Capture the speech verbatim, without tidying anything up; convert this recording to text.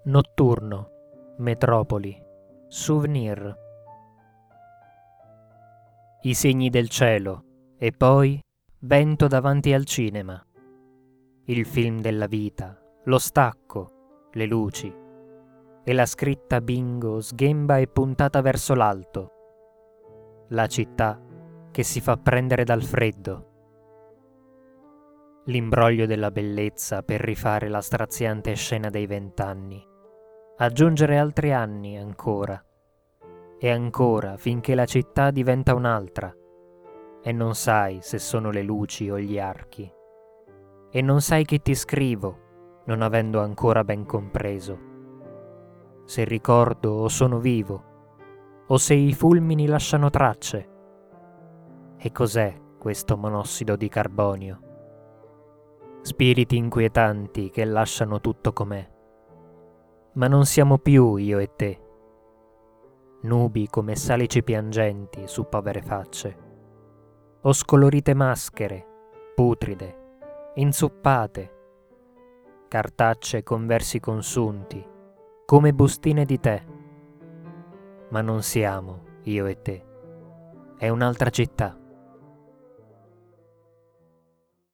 Notturno, metropoli, souvenir. I segni del cielo e poi vento davanti al cinema. Il film della vita, lo stacco, le luci e la scritta bingo sghemba e puntata verso l'alto. La città che si fa prendere dal freddo. L'imbroglio della bellezza per rifare la straziante scena dei vent'anni. Aggiungere altri anni ancora. E ancora finché la città diventa un'altra. E non sai se sono le luci o gli archi. E non sai che ti scrivo, non avendo ancora ben compreso. Se ricordo o sono vivo, o se i fulmini lasciano tracce. E cos'è questo monossido di carbonio? Spiriti inquietanti che lasciano tutto com'è. Ma non siamo più io e te. Nubi come salici piangenti su povere facce. O scolorite maschere, putride, inzuppate. Cartacce con versi consunti, come bustine di tè. Ma non siamo io e te. È un'altra città.